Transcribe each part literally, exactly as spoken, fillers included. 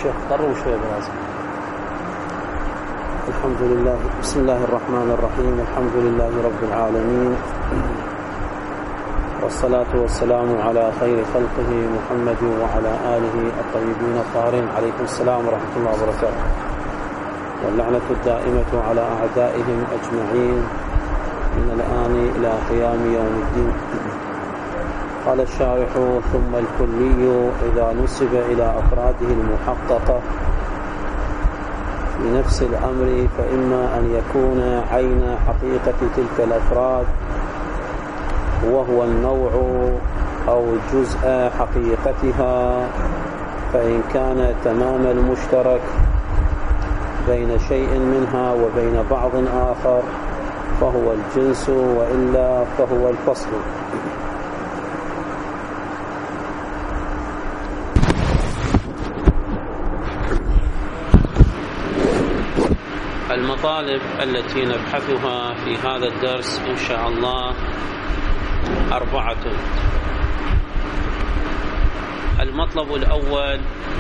الشيخ قرروا شوية براسك. الحمد لله، بسم الله الرحمن الرحيم، الحمد لله رب العالمين، والصلاة والسلام على خير خلقه محمد وعلى آله الطيبين الطاهرين، عليكم السلام ورحمة الله وبركاته، واللعنة الدائمة على أعدائهم أجمعين من الآن إلى قيام يوم الدين. قال الشارح: ثم الكلي إذا نسب إلى أفراده المحققة في نفس الأمر فإما أن يكون عين حقيقة تلك الأفراد وهو النوع أو جزء حقيقتها، فإن كان تمام المشترك بين شيء منها وبين بعض آخر فهو الجنس، وإلا فهو الفصل. المطالب التي نبحثها في هذا الدرس إن شاء الله أربعة. المطلب الأول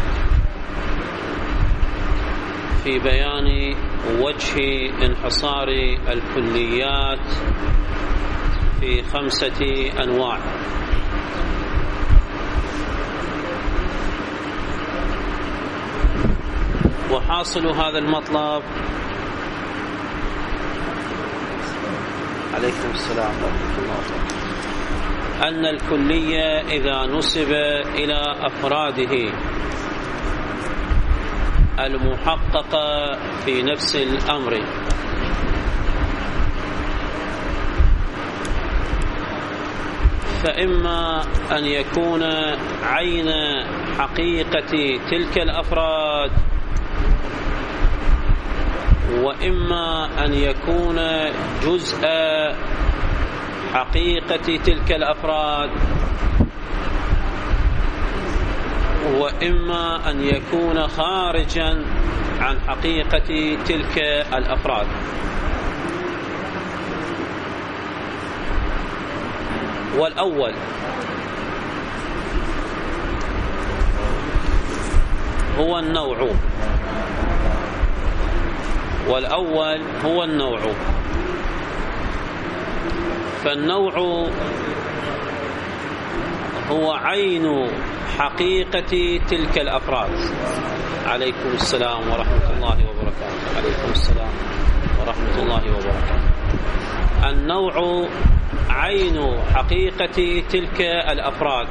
في بيان وجه انحصار الكليات في خمسة أنواع. وحاصل هذا المطلب عليكم السلام ورحمة الله وبركاته أن الكلية إذا نسب إلى أفراده المحققة في نفس الأمر فإما أن يكون عين حقيقة تلك الأفراد، وإما أن يكون جزء حقيقة تلك الأفراد، وإما أن يكون خارجا عن حقيقة تلك الأفراد. والأول هو النوع والأول هو النوع فالنوع هو عين حقيقة تلك الأفراد. عليكم السلام ورحمة الله وبركاته. عليكم السلام ورحمة الله وبركاته. النوع عين حقيقة تلك الأفراد،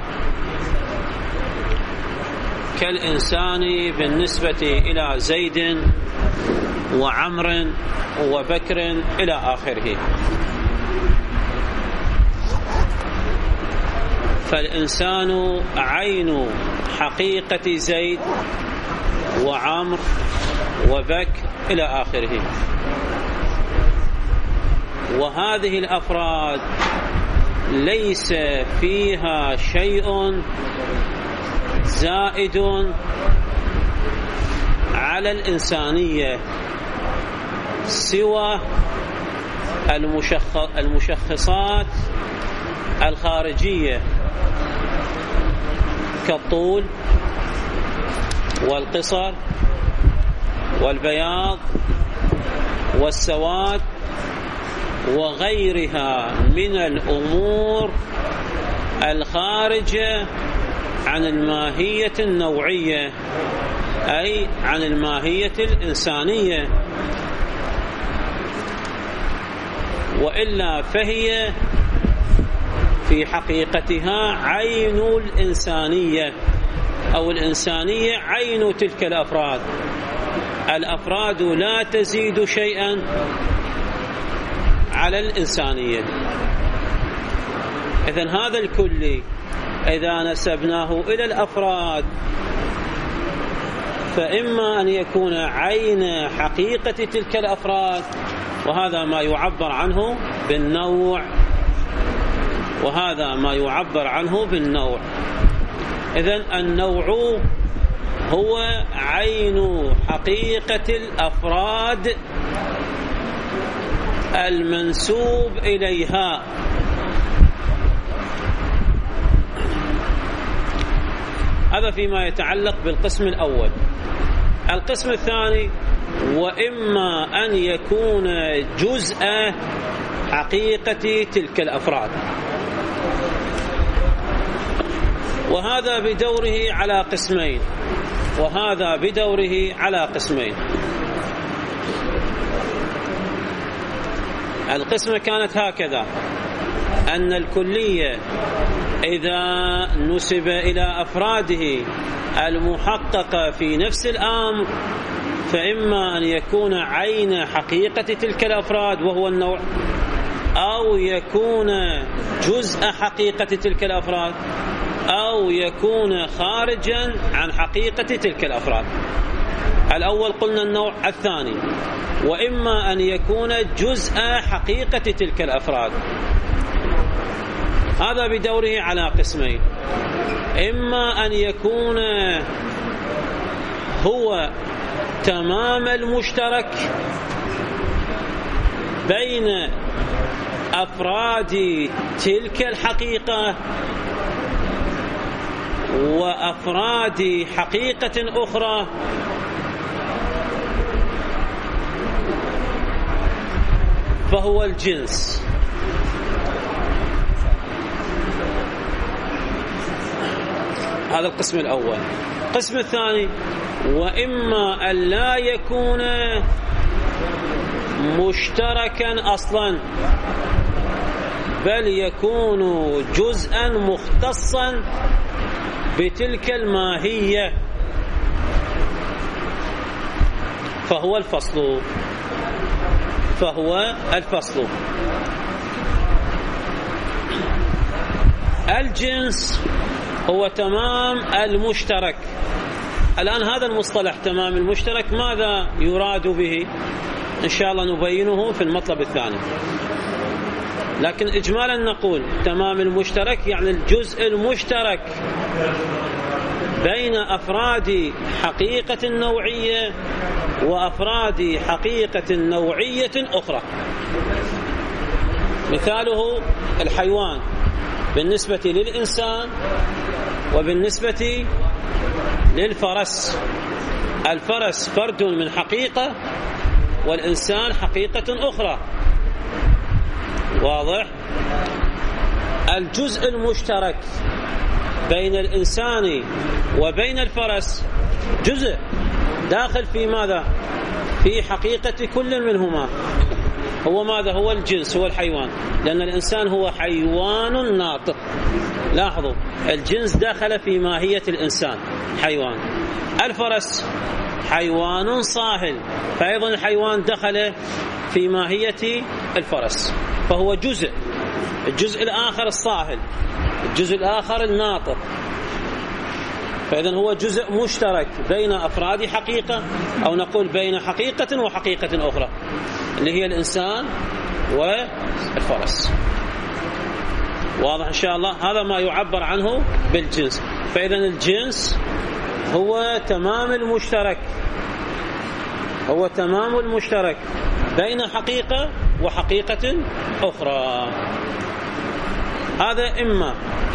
كالإنسان بالنسبة إلى زيد وعمر وبكر إلى آخره. فالإنسان عين حقيقة زيد وعمر وبكر إلى آخره. وهذه الأفراد ليس فيها شيء زائد على الإنسانية سوى المشخصات الخارجية كالطول والقصر والبياض والسواد وغيرها من الأمور الخارجة عن الماهية النوعية، أي عن الماهية الإنسانية، وإلا فهي في حقيقتها عين الإنسانية، أو الإنسانية عين تلك الأفراد. الأفراد لا تزيد شيئا على الإنسانية. إذن هذا الكلي إذا نسبناه إلى الأفراد فإما أن يكون عين حقيقة تلك الأفراد، وهذا ما يعبر عنه بالنوع، وهذا ما يعبر عنه بالنوع. إذن النوع هو عين حقيقة الأفراد المنسوب إليها. هذا فيما يتعلق بالقسم الأول. القسم الثاني وإما أن يكون جزء حقيقة تلك الأفراد، وهذا بدوره على قسمين وهذا بدوره على قسمين. القسمة كانت هكذا: أن الكلية إذا نسب إلى أفراده المحققة في نفس الأمر فإما أن يكون عين حقيقة تلك الأفراد وهو النوع، أو يكون جزء حقيقة تلك الأفراد، أو يكون خارجا عن حقيقة تلك الأفراد. الأول قلنا النوع، الثاني وإما أن يكون جزء حقيقة تلك الأفراد. هذا بدوره على قسمين: إما أن يكون هو تمام المشترك بين أفراد تلك الحقيقة وأفراد حقيقة أخرى، فهو الجنس. هذا القسم الأول. القسم الثاني: وإما أن لا يكون مشتركا أصلا بل يكون جزءا مختصا بتلك الماهية، فهو الفصل فهو الفصل الجنس هو تمام المشترك. الآن هذا المصطلح تمام المشترك ماذا يراد به؟ إن شاء الله نبينه في المطلب الثاني، لكن إجمالا نقول تمام المشترك يعني الجزء المشترك بين أفراد حقيقة نوعية وأفراد حقيقة نوعية أخرى. مثاله الحيوان بالنسبة للإنسان وبالنسبة للفرس. الفرس فرد من حقيقة والإنسان حقيقة أخرى، واضح؟ الجزء المشترك بين الإنسان وبين الفرس جزء داخل في ماذا؟ في حقيقة كل منهما. هو ماذا؟ هو الجنس، هو الحيوان، لأن الإنسان هو حيوان ناطق. لاحظوا الجنس دخل في ماهية الإنسان حيوان. الفرس حيوان صاهل، فأيضا الحيوان دخل في ماهية الفرس، فهو جزء. الجزء الآخر الصاهل، الجزء الآخر الناطق، فإذن هو جزء مشترك بين أفراد حقيقة، أو نقول بين حقيقة وحقيقة أخرى اللي هي الإنسان والفرس. واضح إن شاء الله؟ هذا ما يعبر عنه بالجنس. فإذن الجنس هو تمام المشترك هو تمام المشترك بين حقيقة وحقيقة أخرى. هذا إما.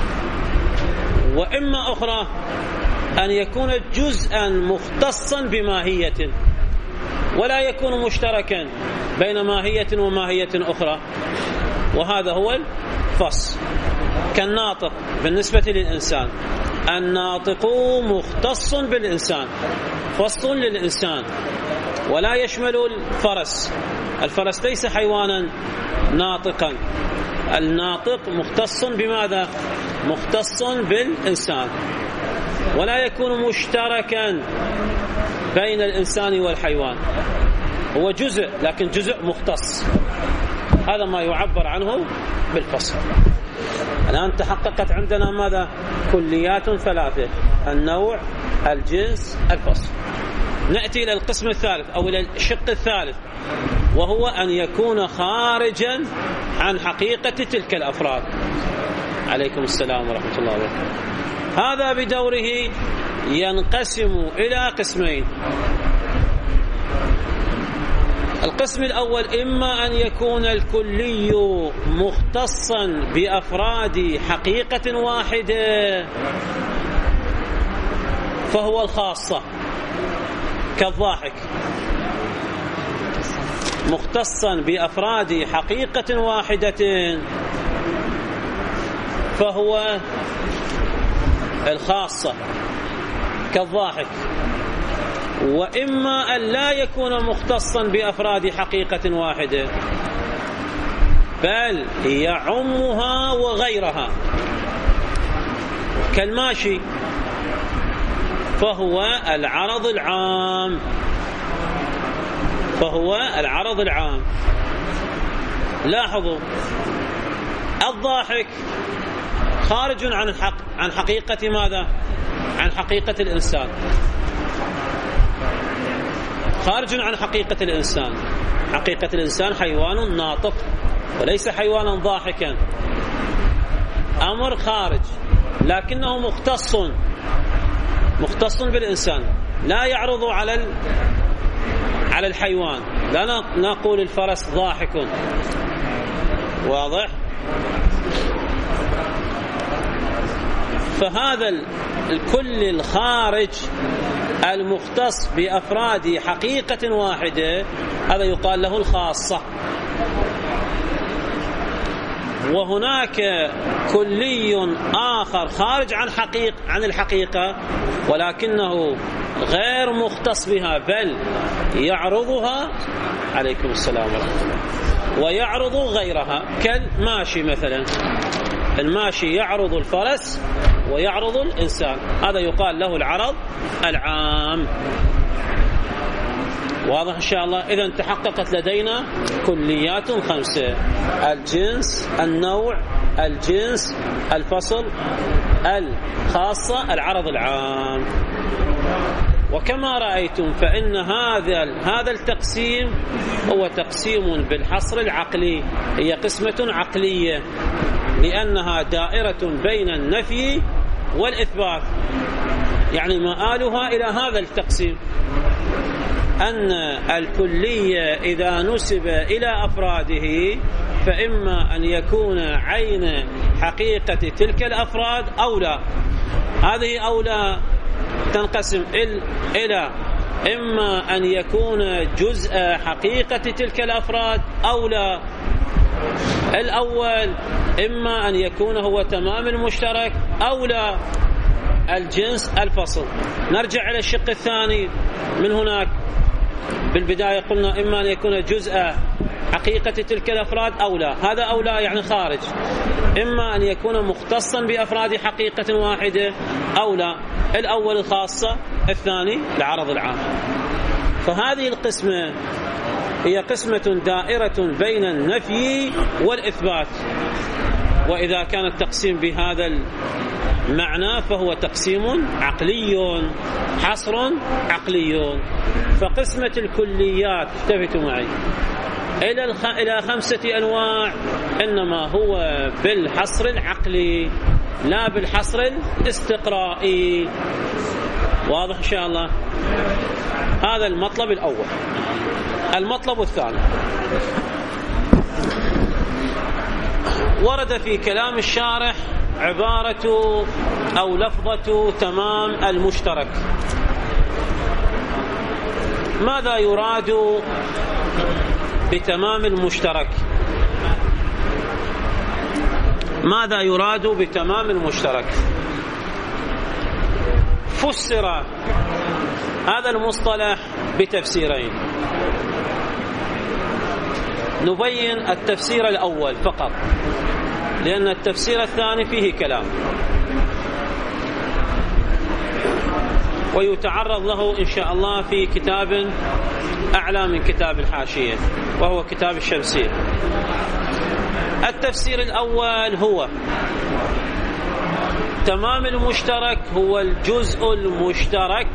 وإما أخرى أن يكون جزءا مختصا بماهية ولا يكون مشتركا بين ماهية وماهية أخرى، وهذا هو الفصل. كالناطق بالنسبة للإنسان، الناطق مختص بالإنسان، فصل للإنسان، ولا يشمل الفرس. الفرس ليس حيوانا ناطقا، الناطق مختص بماذا؟ مختص بالإنسان، ولا يكون مشتركا بين الإنسان والحيوان. هو جزء لكن جزء مختص. هذا ما يعبر عنه بالفصل. الآن تحققت عندنا ماذا؟ كليات ثلاثة: النوع، الجنس، الفصل. نأتي إلى القسم الثالث أو إلى الشق الثالث، وهو أن يكون خارجا عن حقيقة تلك الأفراد. عليكم السلام ورحمة الله وبركاته. هذا بدوره ينقسم إلى قسمين. القسم الأول: إما أن يكون الكلي مختصا بأفراد حقيقة واحدة فهو الخاصة، كالضاحك مختصا بأفراد حقيقة واحدة فهو الخاصة كالضاحك، وإما أن لا يكون مختصا بأفراد حقيقة واحدة بل يعمها وغيرها كالماشي فهو العرض العام فهو العرض العام. لاحظوا الضاحك خارج عن الحق عن حقيقة ماذا؟ عن حقيقة الإنسان، خارج عن حقيقة الإنسان. حقيقة الإنسان حيوان ناطق وليس حيوانا ضاحكا، أمر خارج، لكنه مختص مختص بالإنسان، لا يعرض على على الحيوان. لا نقول الفرس ضاحك، واضح؟ فهذا الكل الخارج المختص بأفراد حقيقة واحدة هذا يقال له الخاصة. وهناك كلي آخر خارج عن حقيقة عن الحقيقة ولكنه غير مختص بها بل يعرضها، عليكم السلام ورحمة الله، ويعرض غيرها كالماشي مثلا. الماشي يعرض الفرس ويعرض الإنسان، هذا يقال له العرض العام. واضح إن شاء الله؟ إذن تحققت لدينا كليات خمسة: الجنس، النوع، الجنس، الفصل، الخاصة، العرض العام. وكما رأيتم فإن هذا هذا التقسيم هو تقسيم بالحصر العقلي، هي قسمة عقلية لأنها دائرة بين النفي والإثبات، يعني مآلها إلى هذا التقسيم أن الكلية إذا نسب إلى أفراده فإما أن يكون عين حقيقة تلك الأفراد أو لا. هذه أو لا تنقسم إلى إما أن يكون جزء حقيقة تلك الأفراد أو لا. الأول إما أن يكون هو تمام المشترك أو لا، الجنس، الفصل. نرجع إلى الشق الثاني من هناك. بالبداية قلنا إما أن يكون جزء حقيقة تلك الأفراد أو لا، هذا أو لا يعني خارج. إما أن يكون مختصا بأفراد حقيقة واحدة أو لا. الأول الخاصة، الثاني العرض العام. فهذه القسمة هي قسمة دائرة بين النفي والإثبات، وإذا كان التقسيم بهذا المعنى فهو تقسيم عقلي، حصر عقلي. فقسمة الكليات، التفتوا معي، إلى الخ... إلى خمسة أنواع، إنما هو بالحصر العقلي لا بالحصر الاستقرائي. واضح إن شاء الله؟ هذا المطلب الأول. المطلب الثاني، ورد في كلام الشارح عبارة أو لفظة تمام المشترك. ماذا يراد بتمام المشترك؟ ماذا يراد بتمام المشترك؟ فسر هذا المصطلح بتفسيرين. نبين التفسير الأول فقط لأن التفسير الثاني فيه كلام ويتعرض له إن شاء الله في كتاب أعلى من كتاب الحاشية وهو كتاب الشمسية. التفسير الأول هو تمام المشترك هو الجزء المشترك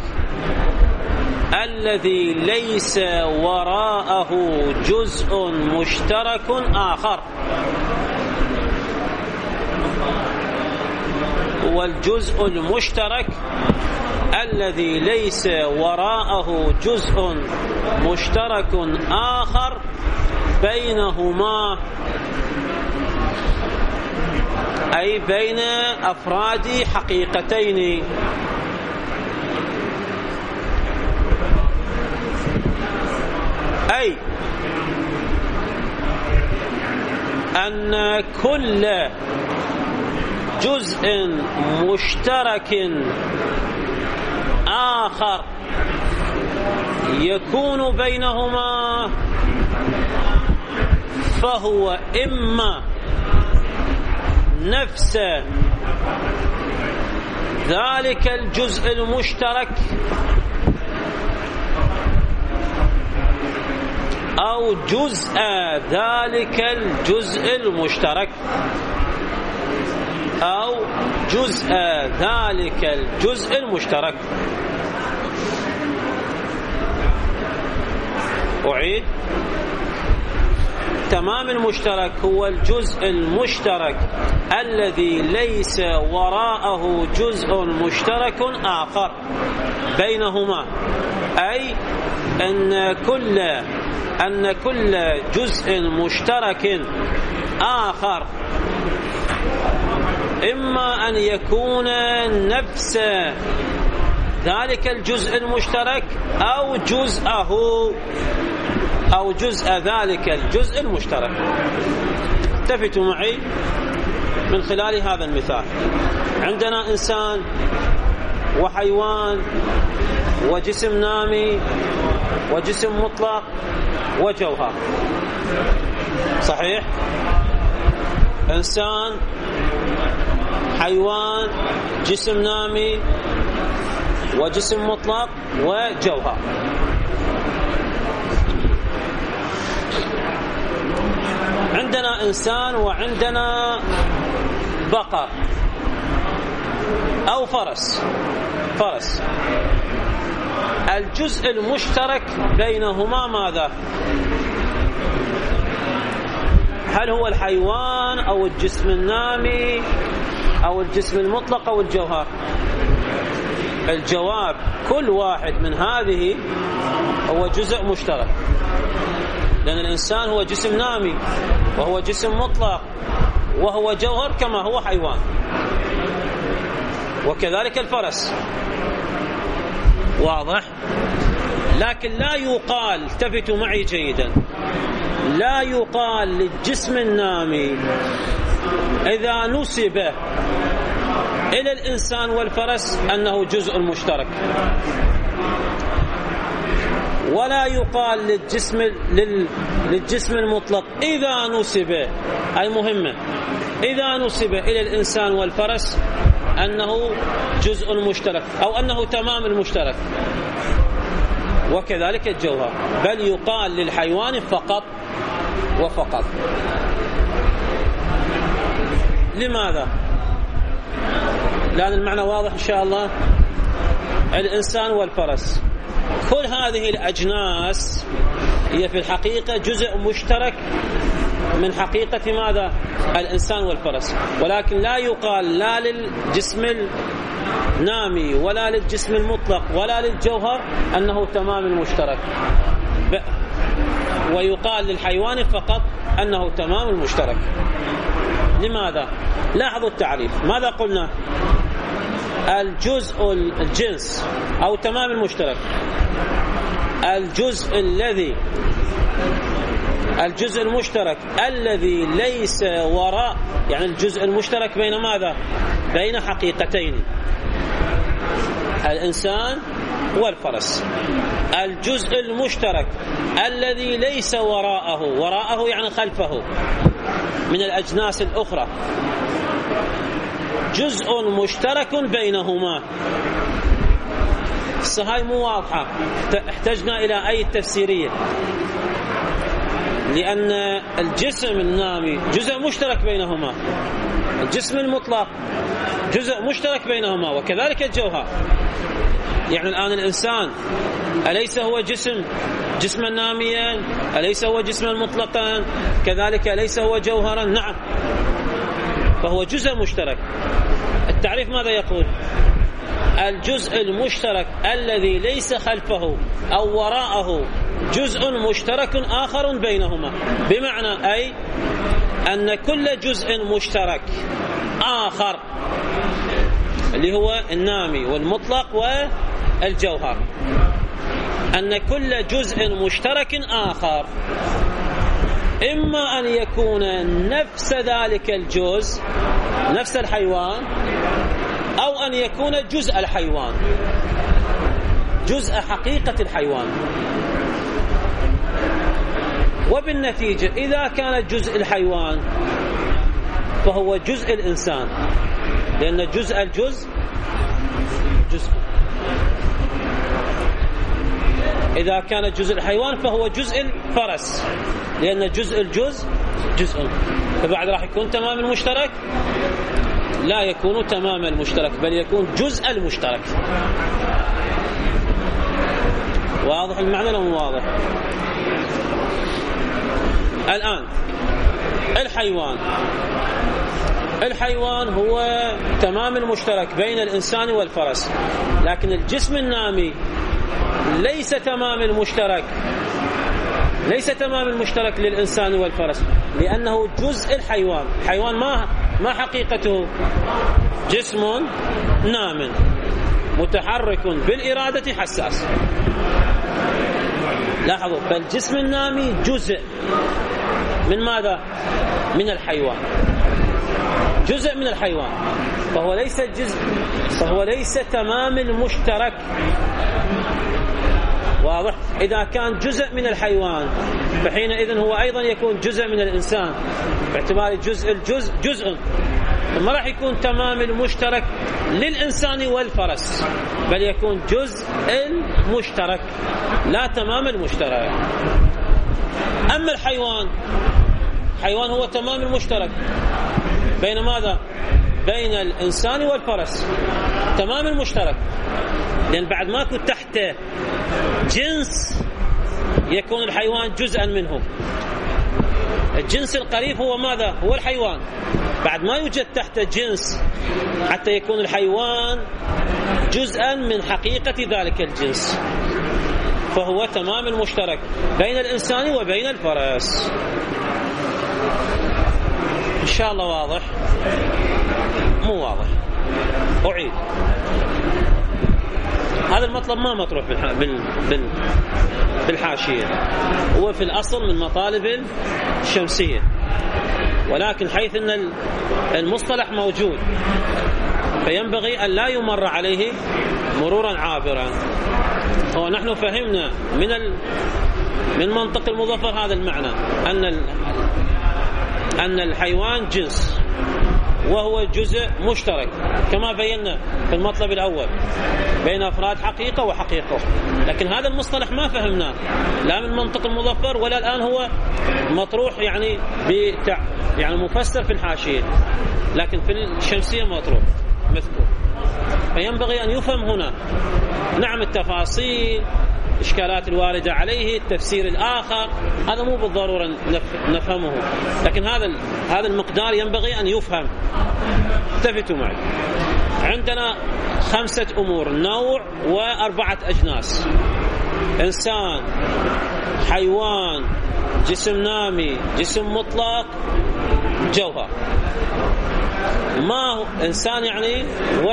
الذي ليس وراءه جزء مشترك آخر. هو الجزء المشترك الذي ليس وراءه جزء مشترك آخر بينهما، أي بين أفراد حقيقتين. أي أن كل جزء مشترك آخر يكون بينهما فهو إما نفس ذلك الجزء المشترك أو جزء ذلك الجزء المشترك أو جزء ذلك الجزء المشترك. أعيد: تمام المشترك هو الجزء المشترك الذي ليس وراءه جزء مشترك آخر بينهما، أي أن كل أن كل جزء مشترك آخر إما أن يكون نفس ذلك الجزء المشترك أو جزءه أو جزء ذلك الجزء المشترك. التفتوا معي من خلال هذا المثال. عندنا إنسان وحيوان وجسم نامي وجسم مطلق وجوهر، صحيح؟ إنسان، حيوان، جسم نامي وجسم مطلق وجوهر. عندنا إنسان وعندنا بقر أو فرس فرس الجزء المشترك بينهما ماذا؟ هل هو الحيوان أو الجسم النامي أو الجسم المطلق أو الجوهر؟ الجواب: كل واحد من هذه هو جزء مشترك، لأن الإنسان هو جسم نامي وهو جسم مطلق وهو جوهر كما هو حيوان، وكذلك الفرس. واضح؟ لكن لا يقال، التفتوا معي جيدا، لا يقال للجسم النامي إذا نسب إلى الإنسان والفرس أنه جزء مشترك، ولا يقال للجسم للجسم المطلق إذا نسب، أي مهمة، إذا نسب إلى الإنسان والفرس أنه جزء مشترك أو أنه تمام المشترك، وكذلك الجوهر، بل يقال للحيوان فقط وفقط. لماذا؟ لأن المعنى واضح إن شاء الله. الإنسان والفرس، كل هذه الأجناس هي في الحقيقة جزء مشترك من حقيقة ماذا؟ الإنسان والفرس، ولكن لا يقال لا للجسم النامي ولا للجسم المطلق ولا للجوهر أنه تمام المشترك، ويقال للحيوان فقط أنه تمام المشترك. لماذا؟ لاحظوا التعريف، ماذا قلنا؟ الجزء الجنس أو تمام المشترك، الجزء الذي الجزء المشترك الذي ليس وراء، يعني الجزء المشترك بين ماذا؟ بين حقيقتين، الإنسان والفرس. الجزء المشترك الذي ليس وراءه، وراءه يعني خلفه من الأجناس الأخرى، جزء مشترك بينهما. هاي مو واضحة، احتجنا إلى أي تفسيرية، لأن الجسم النامي جزء مشترك بينهما، الجسم المطلق جزء مشترك بينهما، وكذلك الجوهر. يعني الآن الإنسان أليس هو جسم جسما ناميا؟ أليس هو جسما مطلقا؟ كذلك أليس هو جوهرا؟ نعم، فهو جزء مشترك. التعريف ماذا يقول؟ الجزء المشترك الذي ليس خلفه أو وراءه جزء مشترك آخر بينهما، بمعنى أي أن كل جزء مشترك آخر اللي هو النامي والمطلق والجوهر أن كل جزء مشترك آخر إما أن يكون نفس ذلك الجزء، نفس الحيوان، أو أن يكون جزء الحيوان، جزء حقيقة الحيوان. وبالنتيجة إذا كان جزء الحيوان فهو جزء الإنسان، لأن جزء الجزء جزء. إذا كان جزء الحيوان فهو جزء الفرس، لأن جزء الجزء جزء. فبعد راح يكون تمام المشترك؟ لا يكون تمام المشترك، بل يكون جزء المشترك. واضح المعنى لو مو واضح؟ الآن الحيوان، الحيوان هو تمام المشترك بين الإنسان والفرس، لكن الجسم النامي ليس تمام المشترك، ليس تمام المشترك للإنسان والفرس، لأنه جزء الحيوان. الحيوان ما ما حقيقته؟ جسم نام متحرك بالإرادة حساس. لاحظوا، فالجسم النامي جزء من ماذا؟ من الحيوان، جزء من الحيوان، فهو ليس جزء، فهو ليس تمام المشترك. واضح؟ إذا كان جزء من الحيوان فحينئذ هو أيضا يكون جزء من الإنسان، باعتبار جزء الجزء جزء، ما راح يكون تمام المشترك للإنسان والفرس، بل يكون جزء المشترك لا تمام المشترك. أما الحيوان، الحيوان هو تمام المشترك بين ماذا؟ بين الإنسان والفرس، تمام المشترك، لأن بعد ما كنت تحت جنس يكون الحيوان جزءا منه. الجنس القريب هو ماذا؟ هو الحيوان. بعد ما يوجد تحت جنس حتى يكون الحيوان جزءا من حقيقة ذلك الجنس، فهو تمام المشترك بين الإنسان وبين الفرس. إن شاء الله واضح؟ مو واضح؟ أعيد. هذا المطلب ما مطروح بالحاشية، هو في الأصل من مطالب الشمسية، ولكن حيث أن المصطلح موجود فينبغي أن لا يمر عليه مرورا عابرا. هو نحن فهمنا من ال... من منطق المظفر هذا المعنى، أن ال... أن الحيوان جنس وهو جزء مشترك كما بينا في المطلب الأول بين أفراد حقيقة وحقيقة، لكن هذا المصطلح ما فهمناه لا من منطق المظفر ولا الآن هو مطروح يعني بتع... يعني مفسر في الحاشية، لكن في الشمسية مطروح مذكور. فينبغي أن يفهم هنا. نعم التفاصيل، إشكالات الواردة عليه، التفسير الآخر، هذا مو بالضرورة نفهمه، لكن هذا هذا المقدار ينبغي أن يفهم. التفتوا معي. عندنا خمسة أمور، نوع وأربعة أجناس: إنسان، حيوان، جسم نامي، جسم مطلق، جوهر. ما هو إنسان يعني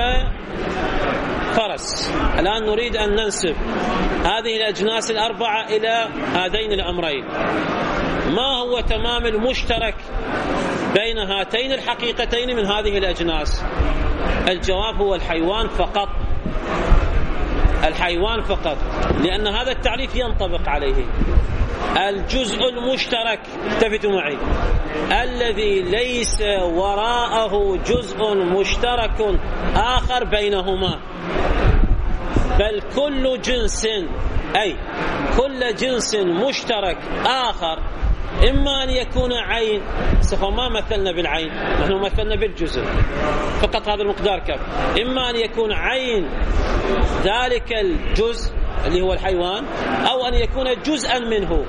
وفرس. الآن نريد أن ننسب هذه الأجناس الأربعة إلى هذين الأمرين. ما هو تمام المشترك بين هاتين الحقيقتين من هذه الأجناس؟ الجواب هو الحيوان فقط، الحيوان فقط، لأن هذا التعريف ينطبق عليه. الجزء المشترك، التفتوا معي، الذي ليس وراءه جزء مشترك آخر بينهما، بل كل جنس، أي كل جنس مشترك آخر، إما أن يكون عين، سوف ما مثلنا بالعين، نحن مثلنا بالجزء فقط، هذا المقدار كف، إما أن يكون عين ذلك الجزء اللي هو الحيوان، أو أن يكون جزءا منه.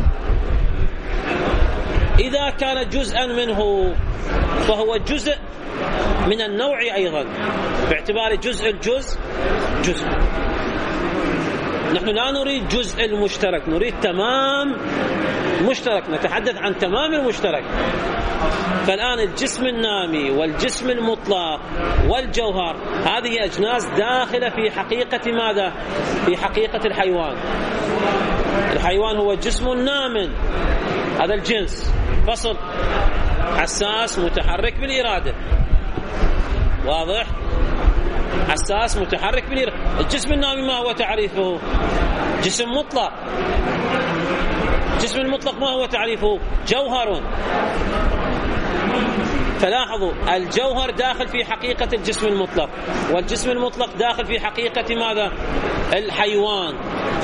إذا كان جزءا منه فهو جزء من النوع أيضا، باعتبار جزء الجزء جزء. نحن لا نريد جزء المشترك، نريد تمام مشترك، نتحدث عن تمام المشترك. فالآن الجسم النامي والجسم المطلق والجوهر هذه أجناس داخلة في حقيقة ماذا؟ في حقيقة الحيوان. الحيوان هو جسم نام، هذا الجنس فصل حساس متحرك بالإرادة، واضح؟ حساس متحرك بالإرادة. الجسم النامي ما هو تعريفه؟ جسم مطلق. جسم المطلق ما هو تعريفه؟ جوهر. فلاحظوا الجوهر داخل في حقيقة الجسم المطلق، والجسم المطلق داخل في حقيقة ماذا؟ الحيوان.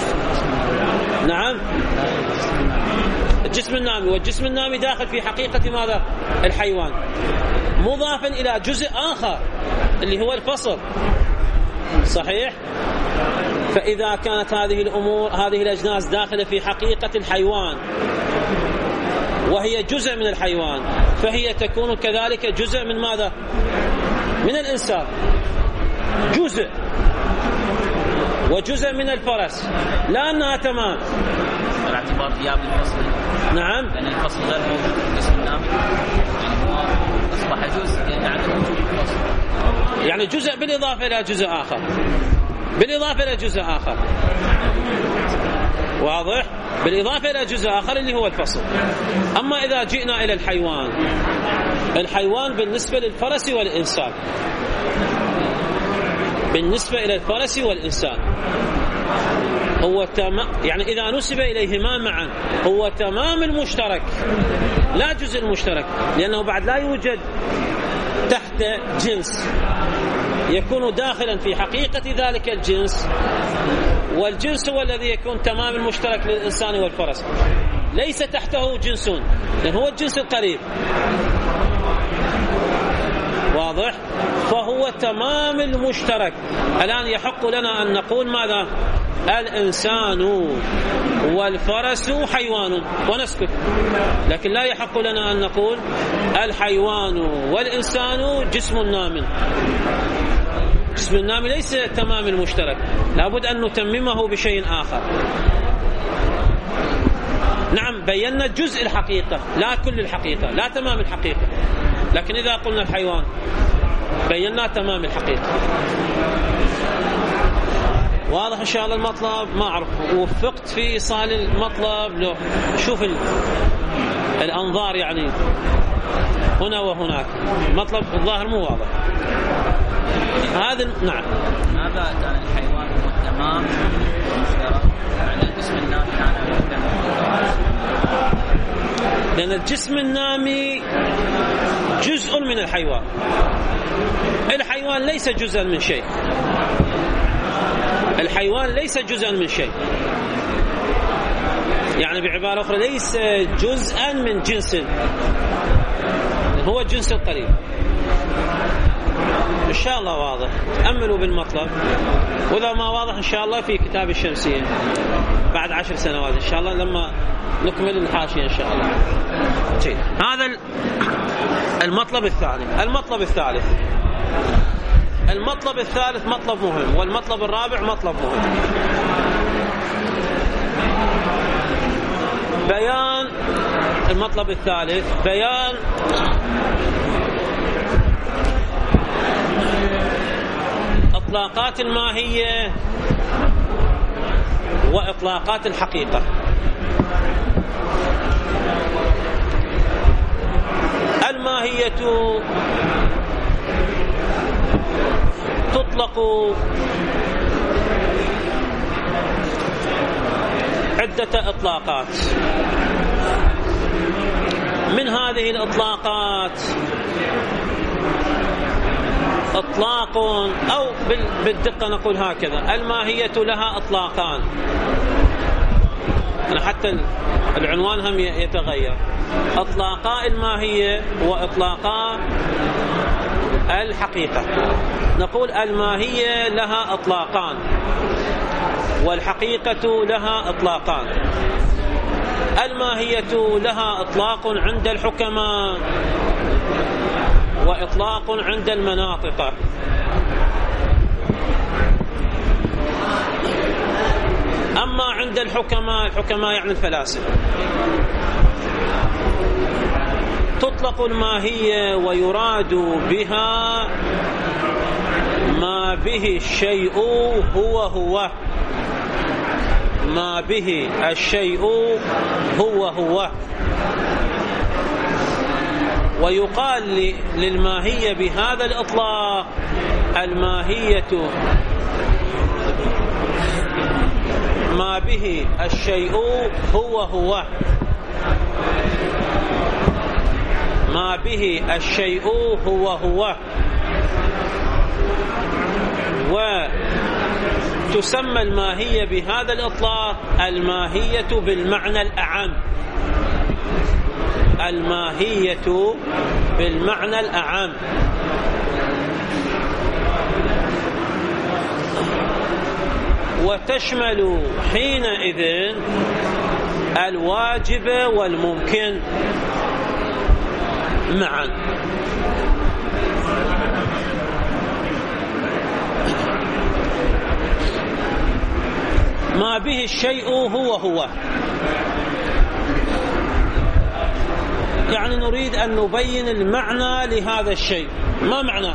نعم، الجسم النامي والجسم النامي داخل في حقيقة ماذا؟ الحيوان، مضافا إلى جزء آخر اللي هو الفصل. صحيح؟ فإذا كانت هذه الأمور هذه الأجناس داخلة في حقيقة الحيوان وهي جزء من الحيوان، فهي تكون كذلك جزء من ماذا؟ من الإنسان، جزء وجزء من الفرس، لا أنها تمام. باعتبار غياب الفصل. نعم، لأن الفصل غير موجود في الجسم النامي، أصبح جزء لأن عدم وجود الفصل، يعني جزء بالإضافة إلى جزء آخر، بالإضافة إلى جزء آخر، واضح؟ بالإضافة إلى جزء آخر اللي هو الفصل. أما إذا جئنا إلى الحيوان، الحيوان بالنسبة للفرس والإنسان، بالنسبة إلى الفرس والإنسان هو تمام، يعني إذا نسب إليهما معا هو تمام المشترك لا جزء المشترك، لأنه بعد لا يوجد تحت جنس يكون داخلا في حقيقة ذلك الجنس، والجنس هو الذي يكون تمام المشترك للإنسان والفرس، ليس تحته جنس، لأن هو الجنس القريب، واضح؟ فهو تمام المشترك. الآن يحق لنا أن نقول ماذا؟ الإنسان والفرس حيوان ونسكت، لكن لا يحق لنا أن نقول الحيوان والإنسان جسم نام. جسم النام ليس تمام المشترك، لابد أن نتممه بشيء آخر. نعم، بينا جزء الحقيقة لا كل الحقيقة، لا تمام الحقيقة، لكن إذا قلنا الحيوان بينا تمام الحقيقة. واضح إن شاء الله المطلب؟ ما أعرف وفقت في إيصال المطلب، لو شوف الأنظار يعني هنا وهناك، مطلب الظاهر مو واضح. هذا نعم، ماذا كان الحيوان هو التمام مشترك على الجسم النامي؟ لأن الجسم النامي جزء من الحيوان، الحيوان ليس جزءا من شيء، الحيوان ليس جزءا من شيء، يعني بعبارة أخرى ليس جزءا من جنس، هو الجنس القريب. إن شاء الله واضح، تأملوا بالمطلب، وإذا ما واضح إن شاء الله في كتاب الشمسية بعد عشر سنوات إن شاء الله لما نكمل الحاشية إن شاء الله. جيد. هذا المطلب الثاني. المطلب الثالث المطلب الثالث مطلب مهم، والمطلب الرابع مطلب مهم. بيان المطلب الثالث، بيان إطلاقات الماهية وإطلاقات الحقيقة. الماهية تطلق عدة إطلاقات، من هذه الإطلاقات إطلاق، أو بالدقة نقول هكذا، الماهية لها إطلاقان، أنا حتى العنوان هم يتغير، إطلاقا الماهية وإطلاقا الحقيقة. نقول الماهية لها إطلاقان والحقيقة لها إطلاقان. الماهية لها إطلاق عند الحكماء وإطلاق عند المناطق. الحكماء، الحكماء يعني الفلاسفة، تطلق الماهية ويراد بها ما به الشيء هو هو، ما به الشيء هو هو. ويقال للماهية بهذا الإطلاق الماهية ما به الشيء هو هو، ما به الشيء هو هو. وتسمى الماهية بهذا الإطلاق الماهية بالمعنى الأعم، الماهية بالمعنى الأعم. وتشمل حينئذ الواجب والممكن معا. ما به الشيء هو هو، يعني نريد أن نبين المعنى لهذا الشيء. ما معناه؟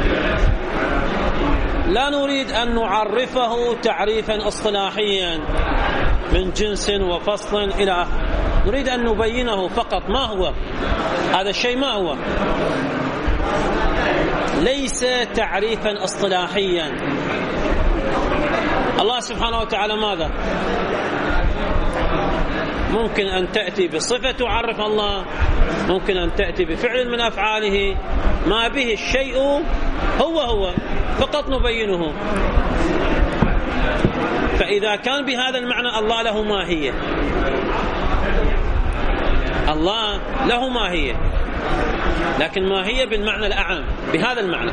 لا نريد أن نعرفه تعريفا اصطلاحيا من جنس وفصل إلى آخره، نريد أن نبينه فقط. ما هو هذا الشيء؟ ما هو؟ ليس تعريفا اصطلاحيا. الله سبحانه وتعالى ماذا؟ ممكن أن تأتي بصفة تعرف الله، ممكن أن تأتي بفعل من أفعاله. ما به الشيء هو هو، فقط نبينه. فإذا كان بهذا المعنى الله له ماهية، الله له ماهية، لكن ماهية بالمعنى الأعم بهذا المعنى.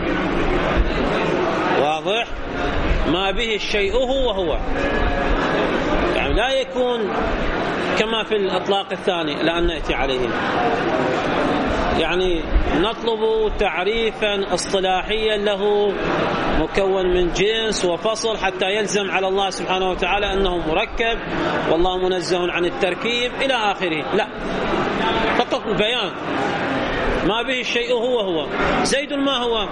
واضح؟ ما به الشيء هو هو، يعني لا يكون كما في الإطلاق الثاني الآن نأتي عليه، يعني نطلب تعريفا اصطلاحيا له مكون من جنس وفصل حتى يلزم على الله سبحانه وتعالى أنه مركب والله منزه عن التركيب إلى آخره. لا، فقط البيان. ما به الشيء هو هو. زيد ما هو؟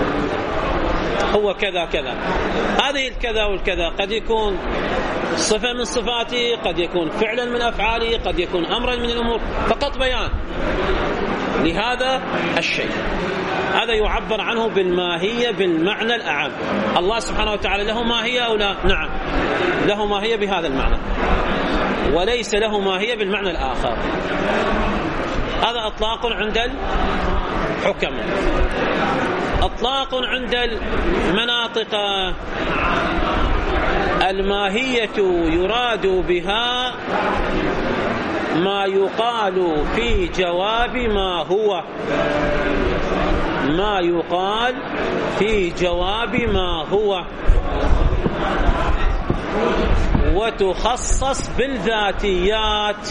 هو كذا كذا. هذه الكذا والكذا قد يكون صفة من صفاته، قد يكون فعلا من أفعاله، قد يكون أمرا من الأمور، فقط بيان لهذا الشيء. هذا يعبر عنه بالماهية بالمعنى الأعم. الله سبحانه وتعالى له ماهية أو لا؟ نعم، له ماهية بهذا المعنى، وليس له ماهية بالمعنى الآخر. هذا إطلاق عند الحكم. إطلاق عند المناطق، الماهية يراد بها ما يقال في جواب ما هو، ما يقال في جواب ما هو، وتخصص بالذاتيات،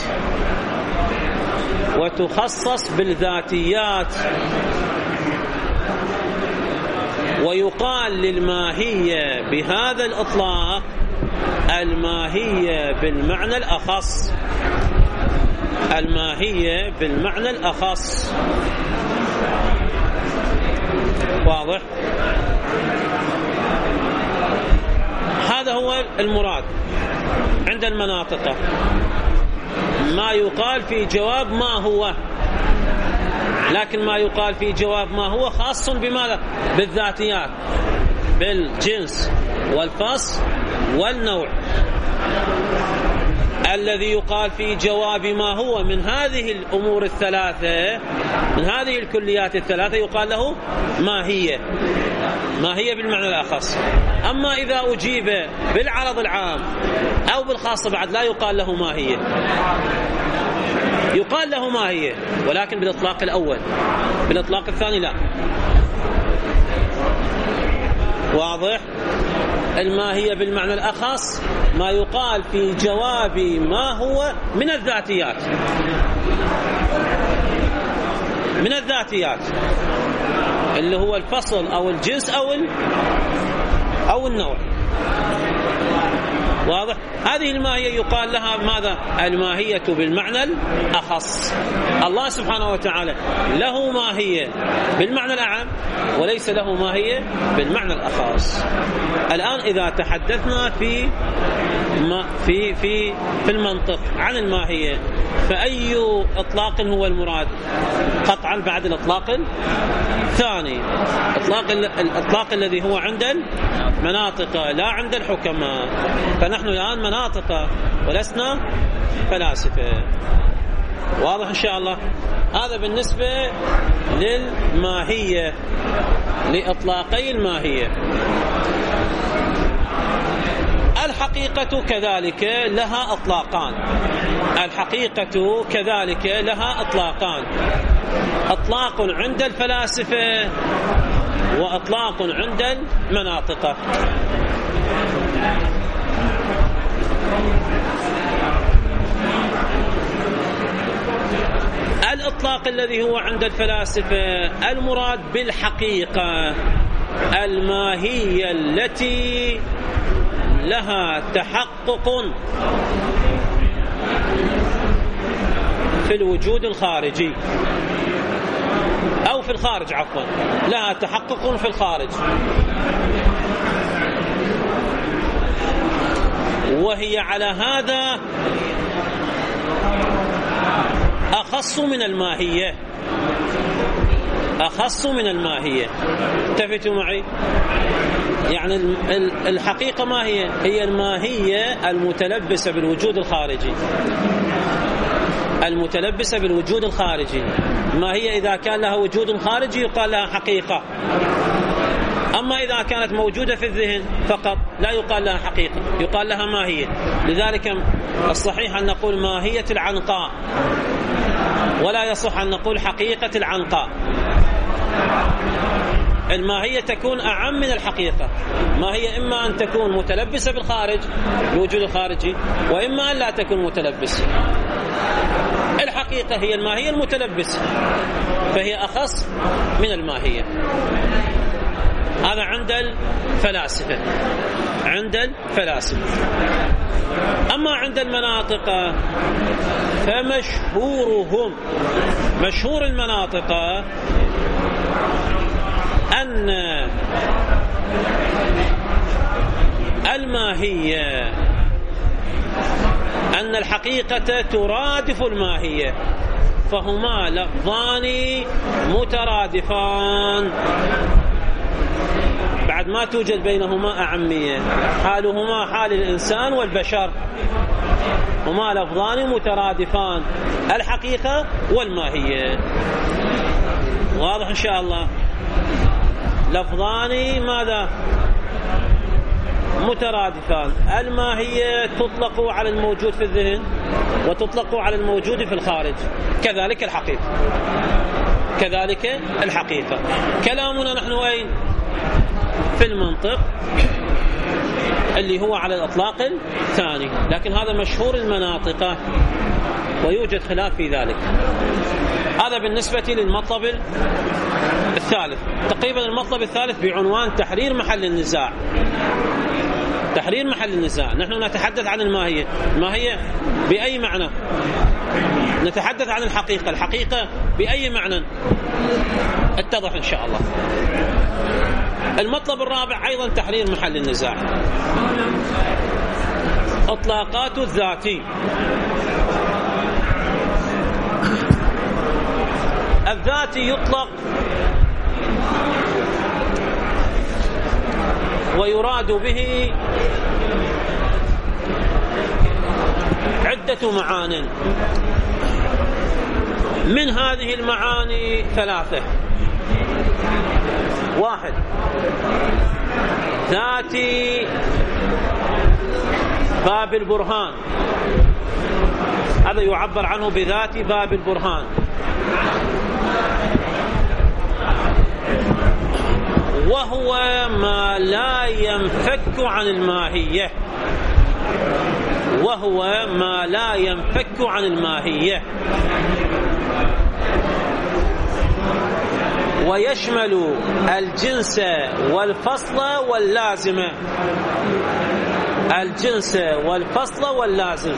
وتخصص بالذاتيات. ويقال للماهية بهذا الإطلاق الماهية بالمعنى الأخص، الماهية بالمعنى الأخص. واضح؟ هذا هو المراد عند المناطق، ما يقال في جواب ما هو. لكن ما يقال في جواب ما هو خاص بماذا؟ بالذاتيات، بالجنس والفصل والنوع. الذي يقال في جواب ما هو من هذه الأمور الثلاثة، من هذه الكليات الثلاثة، يقال له ماهية، ماهية بالمعنى الأخص. أما إذا أجيب بالعرض العام أو بالخاص بعد لا يقال له ماهية، يقال له ماهية ولكن بالإطلاق الأول، بالإطلاق الثاني لا. واضح؟ الماهية بالمعنى الأخص ما يقال في جواب ما هو من الذاتيات، من الذاتيات اللي هو الفصل أو الجنس أو أو النوع. واضح؟ هذه الماهية يقال لها ماذا؟ الماهية بالمعنى الأخص. الله سبحانه وتعالى له ماهية بالمعنى الأعم وليس له ماهية بالمعنى الأخص. الآن إذا تحدثنا في ما في في في المنطق عن الماهية، فأي إطلاق هو المراد؟ قطعا بعد الإطلاق الثاني، إطلاق الإطلاق الذي هو عند المناطق لا عند الحكماء. فنحن الآن مناطق ولسنا فلاسفة. واضح إن شاء الله؟ هذا بالنسبة للماهية، لإطلاقي الماهية. الحقيقة كذلك لها أطلاقان. الحقيقة كذلك لها أطلاقان، أطلاق عند الفلاسفة وأطلاق عند المناطق. الإطلاق الذي هو عند الفلاسفة المراد بالحقيقة الماهية التي لها تحقق في الوجود الخارجي أو في الخارج، عفوا لها تحقق في الخارج، وهي على هذا أخص من الماهية، أخص من الماهية. انتبهتوا معي؟ يعني الحقيقة ما هي؟ هي الماهية المتلبسة بالوجود الخارجي، المتلبسة بالوجود الخارجي. ما هي إذا كان لها وجود خارجي يقال لها حقيقة، أما إذا كانت موجودة في الذهن فقط لا يقال لها حقيقة، يقال لها ماهية. لذلك الصحيح أن نقول ماهية العنقاء، ولا يصح أن نقول حقيقة العنقاء. الماهية تكون أعم من الحقيقة. ما هي إما أن تكون متلبسة بالخارج، الوجود الخارجي، وإما أن لا تكون متلبسة. الحقيقة هي الماهية المتلبسة، فهي أخص من الماهية. هذا عند الفلاسفة، عند الفلاسفة. أما عند المناطق فمشهورهم، مشهور المناطق أن الماهية، أن الحقيقة ترادف الماهية، فهما لفظان مترادفان بعد ما توجد بينهما أعمية، حالهما حال الإنسان والبشر، هما لفظان مترادفان، الحقيقة والماهية. واضح إن شاء الله؟ لفظان ماذا؟ مترادفان. الماهية تطلق على الموجود في الذهن وتطلق على الموجود في الخارج، كذلك الحقيقة، كذلك الحقيقة. كلامنا نحن أين؟ في المنطق اللي هو على الإطلاق الثاني، لكن هذا مشهور المناطق ويوجد خلاف في ذلك. هذا بالنسبة للمطلب الثالث. تقريبا المطلب الثالث بعنوان تحرير محل النزاع. تحرير محل النزاع. نحن نتحدث عن الماهية. الماهية بأي معنى؟ نتحدث عن الحقيقة. الحقيقة بأي معنى؟ اتضح إن شاء الله. المطلب الرابع أيضا تحرير محل النزاع. إطلاقات الذاتي. الذاتي يطلق ويراد به عدة معان. من هذه المعاني ثلاثة. واحد، ذاتي باب البرهان، هذا يعبر عنه بذات باب البرهان. وهو ما لا ينفك عن الماهية، وهو ما لا ينفك عن الماهية. ويشمل الجنس والفصل واللازم. الجنس والفصل واللازم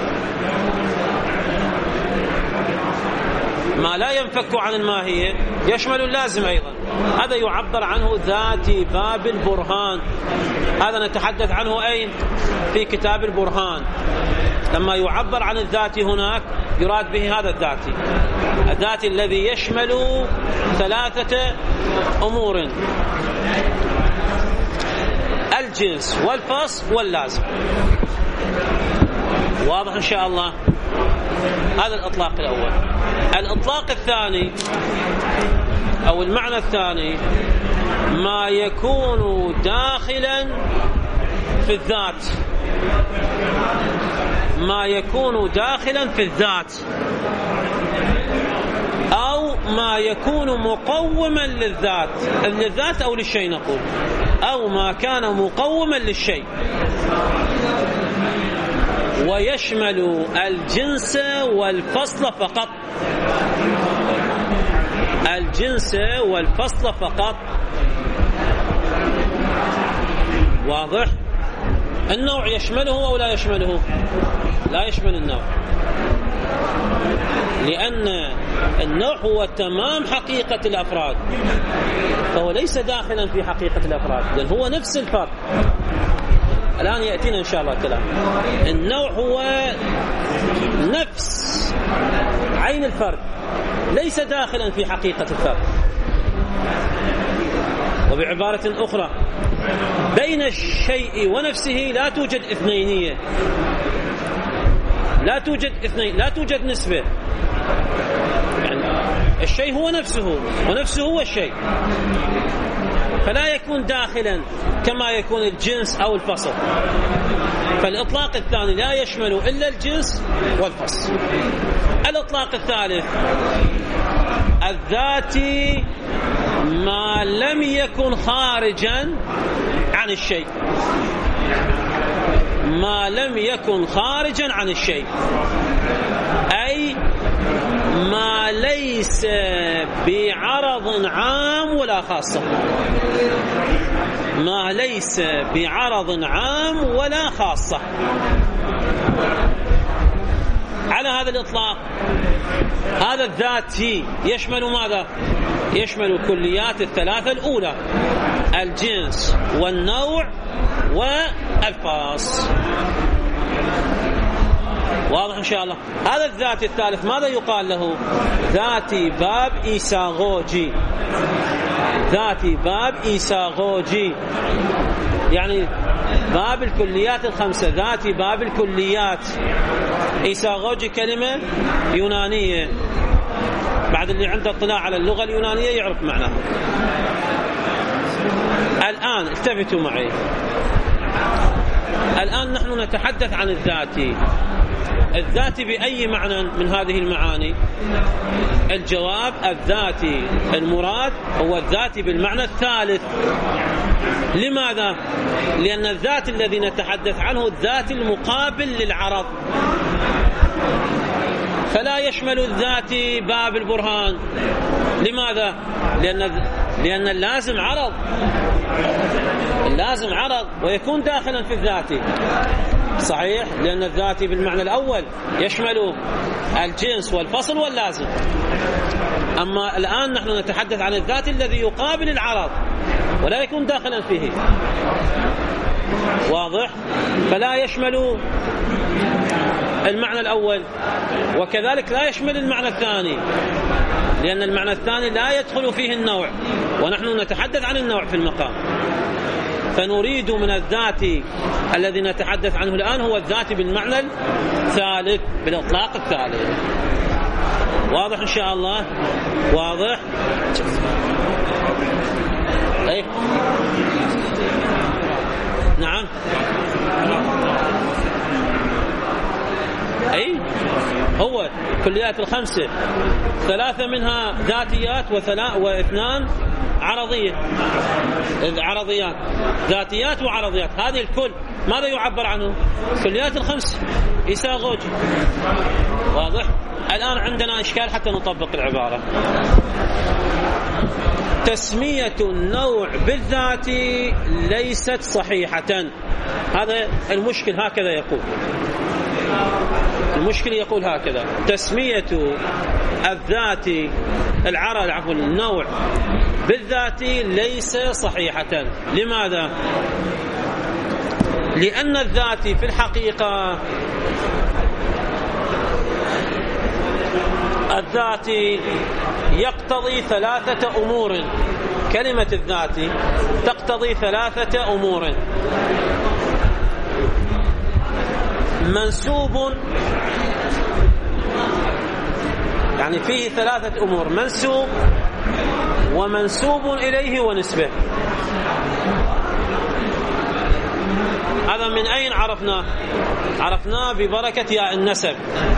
ما لا ينفك عن الماهية يشمل اللازم أيضا. هذا يعبر عنه ذاتي باب البرهان. هذا نتحدث عنه أين؟ في كتاب البرهان. لما يعبر عن الذاتي هناك يراد به هذا الذاتي، الذاتي الذي يشمل ثلاثة أمور: الجنس والفصل واللازم. واضح إن شاء الله؟ هذا الإطلاق الأول. الإطلاق الثاني أو المعنى الثاني ما يكون داخلا في الذات، ما يكون داخلا في الذات أو ما يكون مقوما للذات للذات أو للشيء، نقول أو ما كان مقوما للشيء. ويشمل الجنس والفصل فقط. الجنس والفصل فقط. واضح؟ النوع يشمله أو لا يشمله؟ لا يشمل النوع، لأن النوع هو تمام حقيقة الأفراد، فهو ليس داخلا في حقيقة الأفراد، بل هو نفس الفرد. الآن يأتينا إن شاء الله كلام. النوع هو نفس عين الفرد، ليس داخلا في حقيقة الفرد. وبعبارة أخرى بين الشيء ونفسه لا توجد اثنينية، لا توجد اثنين، لا توجد نسبة. يعني الشيء هو نفسه ونفسه هو الشيء، فلا يكون داخلا كما يكون الجنس أو الفصل. فالإطلاق الثاني لا يشمل إلا الجنس والفصل. الإطلاق الثالث الذاتي ما لم يكن خارجا عن الشيء، ما لم يكن خارجا عن الشيء، أي ما ليس بعرض عام ولا خاصة، ما ليس بعرض عام ولا خاصة. على هذا الإطلاق هذا الذاتي يشمل ماذا؟ يشمل الكليات الثلاثة الأولى: الجنس والنوع والفاصل. واضح إن شاء الله؟ هذا الذات الثالث ماذا يقال له؟ ذاتي باب إيساغوجي. ذاتي باب إيساغوجي يعني باب الكليات الخمسة. ذاتي باب الكليات. إيساغوجي كلمة يونانية، بعد اللي عنده اطلاع على اللغة اليونانية يعرف معناها. الآن التفتوا معي، الآن نحن نتحدث عن الذاتي. الذاتي بأي معنى من هذه المعاني؟ الجواب الذاتي المراد هو الذاتي بالمعنى الثالث. لماذا؟ لأن الذات الذي نتحدث عنه الذات المقابل للعرض، فلا يشمل الذاتي باب البرهان. لماذا؟ لأن لأن اللازم عرض، اللازم عرض ويكون داخلا في الذاتي. صحيح، لأن الذاتي بالمعنى الأول يشمل الجنس والفصل واللازم. أما الآن نحن نتحدث عن الذات الذي يقابل العرض ولا يكون داخلا فيه. واضح؟ فلا يشمل المعنى الأول، وكذلك لا يشمل المعنى الثاني، لأن المعنى الثاني لا يدخل فيه النوع، ونحن نتحدث عن النوع في المقام. فنريد من الذاتي الذي نتحدث عنه الآن هو الذاتي بالمعنى الثالث، بالإطلاق الثالث. واضح إن شاء الله؟ واضح؟ أي نعم. أي هو كليات الخمسة ثلاثة منها ذاتيات وثلاث واثنان عرضية، عرضيات ذاتيات وعرضيات. هذه الكل ماذا يعبر عنه؟ كليات الخمس إيساغوجي. واضح؟ الآن عندنا إشكال حتى نطبق العبارة. تسمية النوع بالذات ليست صحيحة. هذا المشكل هكذا يقول، المشكل يقول هكذا: تسمية الذات العرض عفوا النوع بالذات ليس صحيحة. لماذا؟ لأن الذات في الحقيقة الذات يقتضي ثلاثة أمور. كلمة الذات تقتضي ثلاثة أمور: منسوب، يعني فيه ثلاثة أمور: منسوب ومنسوب إليه ونسبة. هذا من أين عرفناه؟ عرفناه ببركة ياء النسب.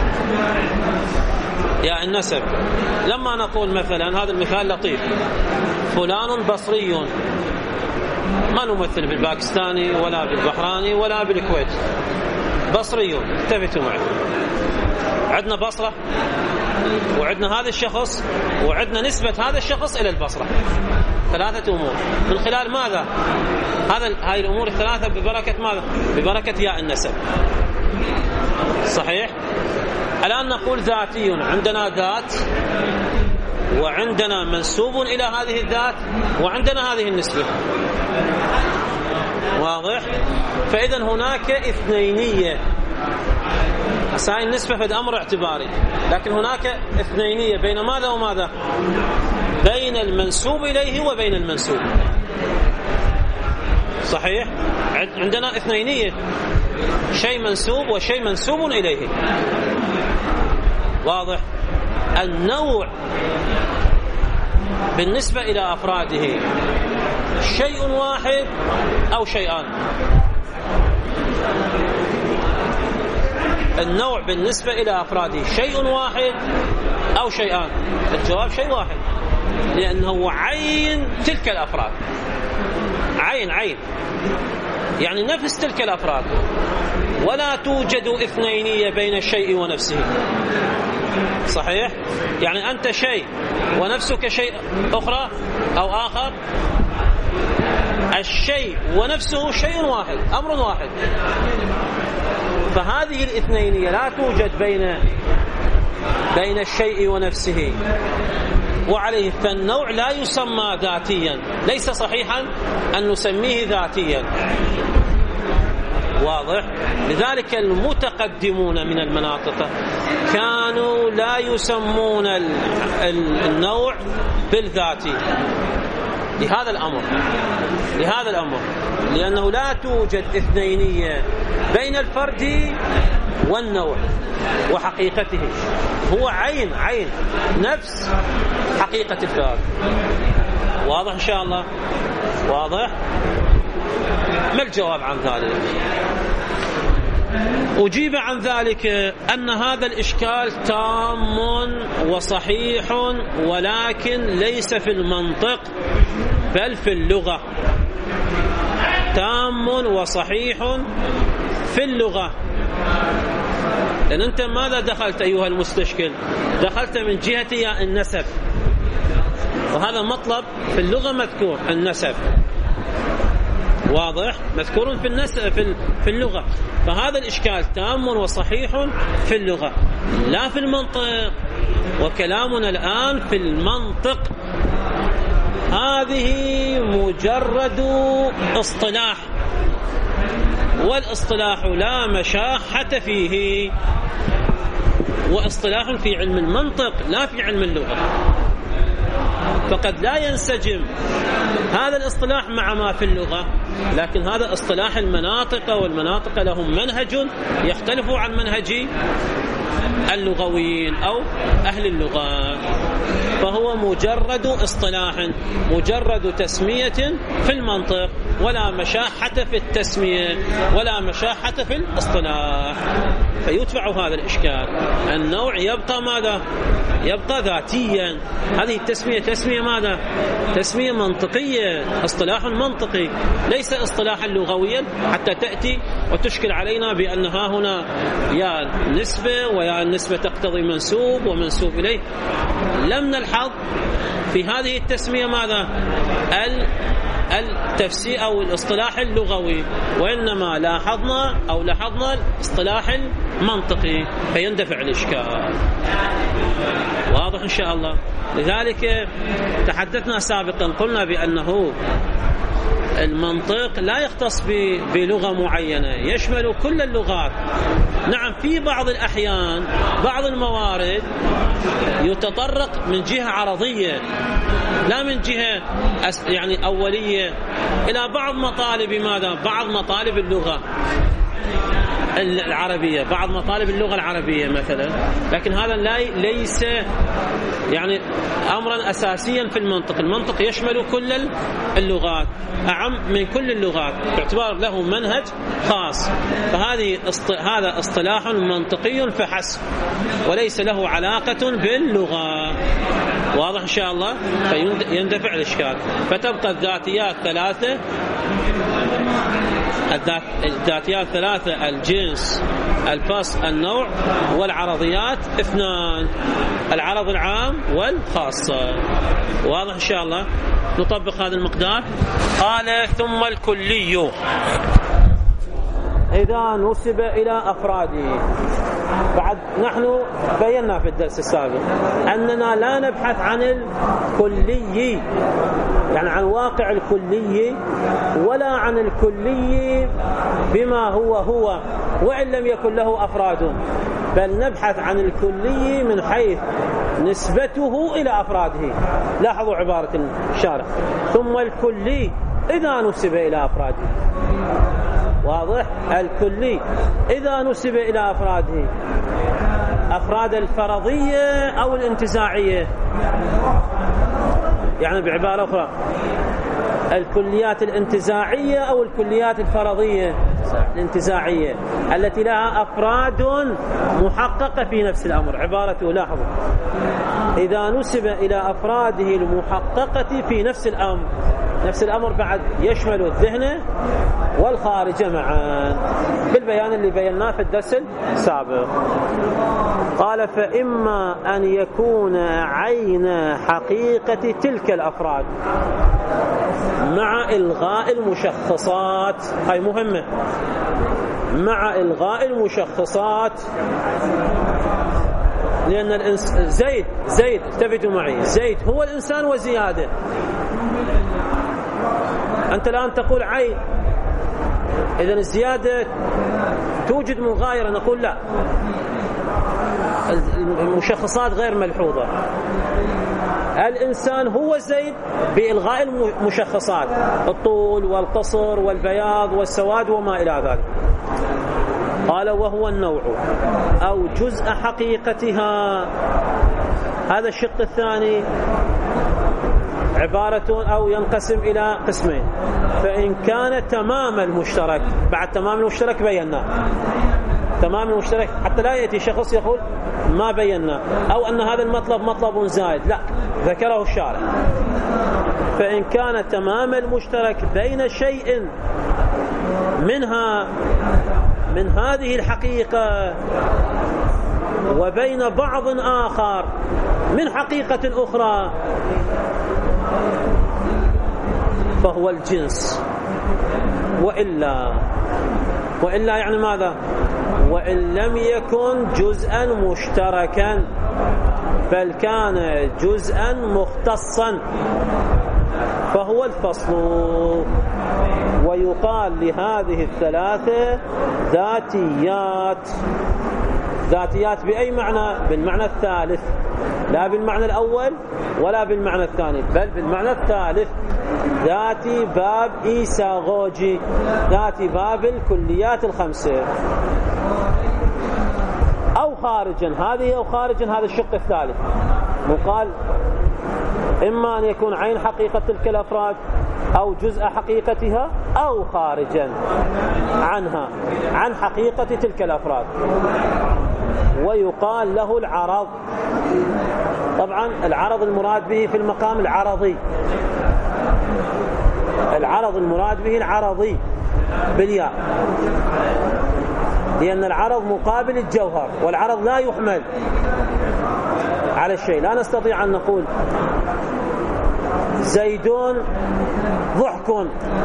ياء النسب لما نقول مثلا، هذا المثال لطيف: فلان بصري، ما نمثل بالباكستاني ولا بالبحراني ولا بالكويت، بصري. انتبهوا معي، عندنا بصرة وعندنا هذا الشخص وعندنا نسبة هذا الشخص إلى البصرة. ثلاثة أمور. من خلال ماذا؟ هذا هاي الأمور الثلاثة ببركة ماذا؟ ببركة ياء النسب. صحيح؟ الآن نقول ذاتي، عندنا ذات وعندنا منسوب إلى هذه الذات وعندنا هذه النسبة. واضح؟ فإذا هناك اثنينية. هاي النسبة في أمر اعتباري، لكن هناك اثنينية بين ماذا وماذا؟ بين المنسوب إليه وبين المنسوب. صحيح؟ عندنا اثنينية، شيء منسوب وشيء منسوب إليه. واضح؟ النوع بالنسبة إلى أفراده شيء واحد أو شيئان. النوع بالنسبة إلى أفراده شيء واحد أو شيئان. الجواب شيء واحد، لأنه عين تلك الأفراد. عين عين يعني نفس تلك الأفراد، ولا توجد اثنينية بين الشيء ونفسه. صحيح؟ يعني أنت شيء ونفسك شيء أخرى أو آخر. الشيء ونفسه شيء واحد، أمر واحد. فهذه الاثنينية لا توجد بين بين الشيء ونفسه، وعليه فالنوع لا يسمى ذاتيا. ليس صحيحا أن نسميه ذاتيا. واضح؟ لذلك المتقدمون من المناطق كانوا لا يسمون النوع بالذاتي لهذا الأمر، لهذا الأمر لأنه لا توجد اثنينية بين الفرد والنوع وحقيقته. هو عين عين نفس حقيقة الفرد. واضح إن شاء الله؟ واضح؟ ما الجواب عن ذلك؟ أجيب عن ذلك أن هذا الإشكال تام وصحيح، ولكن ليس في المنطق بل في اللغة. تام وصحيح في اللغة. لأن أنت ماذا دخلت أيها المستشكل؟ دخلت من جهة ياء النسب، وهذا مطلب في اللغة مذكور، النسب. واضح؟ مذكور في النسب في في اللغة. فهذا الإشكال تام وصحيح في اللغة لا في المنطق. وكلامنا الآن في المنطق. هذه مجرد اصطلاح، والاصطلاح لا مشاحة فيه، واصطلاح في علم المنطق لا في علم اللغة. فقد لا ينسجم هذا الاصطلاح مع ما في اللغة، لكن هذا اصطلاح المناطق، والمناطق لهم منهج يختلف عن منهج اللغويين أو أهل اللغة. فهو مجرد اصطلاح، مجرد تسمية في المنطق. ولا مشاحة في التسمية ولا مشاحة في الاصطلاح، فيتبع هذا الإشكال. النوع يبقى ماذا؟ يبقى ذاتيا. هذه التسمية تسمية ماذا؟ تسمية منطقية، اصطلاح منطقي، ليس اصطلاحا لغويا حتى تأتي وتشكل علينا بأن ها هنا يا نسبة ويا النسبة تقتضي منسوب ومنسوب إليه. لم نلحظ في هذه التسمية ماذا؟ التفسير أو الاصطلاح اللغوي، وإنما لاحظنا أو لاحظنا الاصطلاح المنطقي، فيندفع الإشكال. واضح إن شاء الله. لذلك تحدثنا سابقا قلنا بأنه المنطق لا يختص بلغة معينة، يشمل كل اللغات. نعم، في بعض الأحيان بعض الموارد يتطرق من جهة عرضية لا من جهة يعني أولية إلى بعض مطالب ماذا؟ بعض مطالب اللغة العربية، بعض مطالب اللغة العربية مثلا، لكن هذا لا ليس يعني أمرا أساسيا في المنطق. المنطق يشمل كل اللغات، أعم من كل اللغات، باعتبار له منهج خاص. فهذه هذا اصطلاح منطقي فحسب، وليس له علاقة باللغة. واضح إن شاء الله؟ فيندفع الإشكال. فتبقى الذاتيات ثلاثة، الذات الذاتيات ثلاثة: الجنس، الفصل، النوع. والعرضيات اثنان: العرض العام والخاصة. واضح إن شاء الله؟ نطبق هذا المقدار. قال: ثم الكلي إذا نسب إلى أفراده. بعد نحن بينا في الدرس السابق أننا لا نبحث عن الكلي، يعني عن واقع الكلي، ولا عن الكلي بما هو هو وإن لم يكن له أفراد، بل نبحث عن الكلي من حيث نسبته إلى أفراده. لاحظوا عبارة الشارح: ثم الكلي إذا نسب إلى أفراده. واضح؟ الكلي إذا نسب إلى أفراده، أفراد الفرضية أو الانتزاعية. يعني بعبارة أخرى، الكليات الانتزاعية أو الكليات الفرضية الانتزاعية التي لها أفراد محققة في نفس الأمر. عبارته لاحظوا: إذا نسب إلى أفراده المحققة في نفس الأمر. نفس الأمر بعد يشمل الذهن والخارج معا، بالبيان اللي بيناه في الدرس السابق. قال: فإما أن يكون عين حقيقة تلك الأفراد مع إلغاء المشخصات. هاي مهمة، مع إلغاء المشخصات، لأن الإنس... زيد زيد التفتوا معي، زيد هو الإنسان وزيادة. أنت الآن تقول عين، إذن الزيادة توجد مغايرة، نقول لا، المشخصات غير ملحوظة. الإنسان هو زيد بإلغاء المشخصات، الطول والقصر والبياض والسواد وما إلى ذلك. قال: وهو النوع أو جزء حقيقتها. هذا الشق الثاني عبارة أو ينقسم إلى قسمين. فإن كان تمام المشترك، بعد تمام المشترك بينا تمام المشترك حتى لا يأتي شخص يقول ما بينا، أو أن هذا المطلب مطلب زائد، لا، ذكره الشارع. فإن كان تمام المشترك بين شيء منها من هذه الحقيقة وبين بعض آخر من حقيقة أخرى، فهو الجنس. وإلا وإلا يعني ماذا؟ وإن لم يكن جزءا مشتركا بل كان جزءا مختصا، فهو الفصل. ويقال لهذه الثلاثة ذاتيات. ذاتيات بأي معنى؟ بالمعنى الثالث، لا بالمعنى الأول ولا بالمعنى الثاني، بل بالمعنى الثالث. ذاتي باب إيساغوجي، ذاتي باب الكليات الخمسة. أو خارجا، هذه أو خارجا، هذا الشق الثالث. وقال: إما أن يكون عين حقيقة تلك الأفراد أو جزء حقيقتها أو خارجا عنها، عن حقيقة تلك الأفراد، ويقال له العرض. طبعا العرض المراد به في المقام العرضي، العرض المراد به العرضي بالياء، لأن العرض مقابل الجوهر، والعرض لا يحمل على الشيء. لا نستطيع أن نقول زيد ضحك،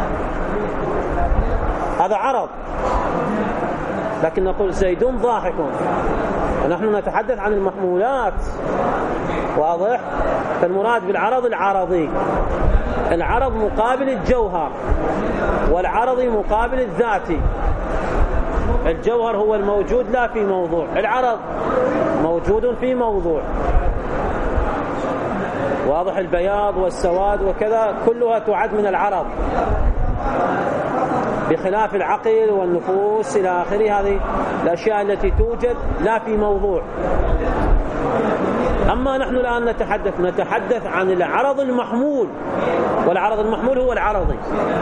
هذا عرض، لكن نقول زيد ضاحك. ونحن نتحدث عن المحمولات، واضح؟ فالمراد بالعرض العرضي، العرض مقابل الجوهر، والعرضي مقابل الذاتي. الجوهر هو الموجود لا في موضوع، العرض موجود في موضوع، واضح؟ البياض والسواد وكذا كلها تعد من العرض، بخلاف العقل والنفوس إلى آخره، هذه الأشياء التي توجد لا في موضوع. أما نحن الآن نتحدث نتحدث عن العرض المحمول، والعرض المحمول هو العرضي.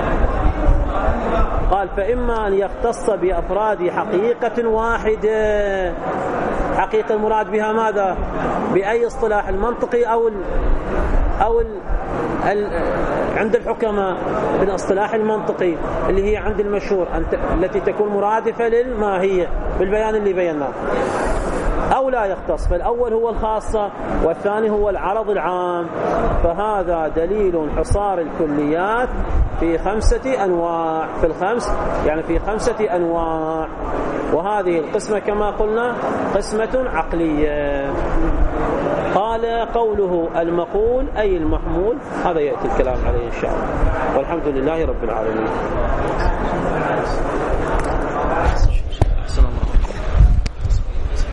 قال فإما أن يختص بأفراد حقيقة واحدة، حقيقة المراد بها ماذا؟ بأي اصطلاح، المنطقي أو ال أو ال ال عند الحكماء بالاصطلاح المنطقي اللي هي عند المشهور التي تكون مرادفة للماهية بالبيان اللي بيناه، أو لا يختص. فالأول هو الخاصة والثاني هو العرض العام. فهذا دليل حصار الكليات في خمسة أنواع، في الخمس يعني في خمسة أنواع، وهذه القسمة كما قلنا قسمة عقلية. قال قوله المقول أي المحمول، هذا يأتي الكلام عليه إن شاء الله، والحمد لله رب العالمين.